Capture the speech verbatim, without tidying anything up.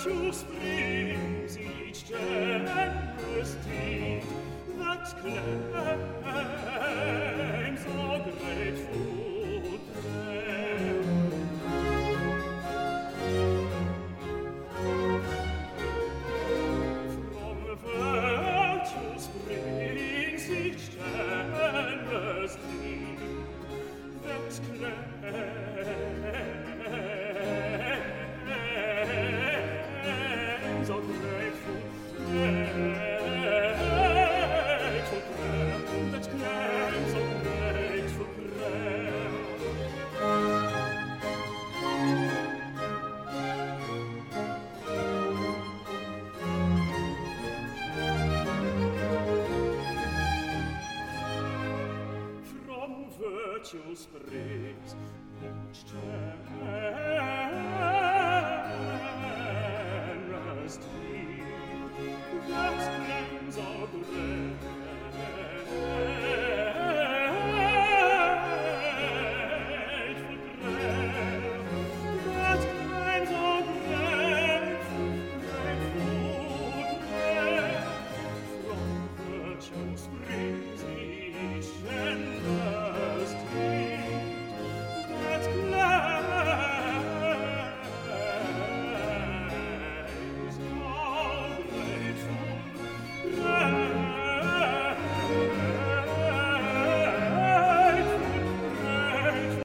virtue springs each generous deed that claims our grateful prayer. From virtue springs each generous deed that claims our grateful grateful prayer, that claims our grateful prayer. From virtue springs each generous deed that claims our grace.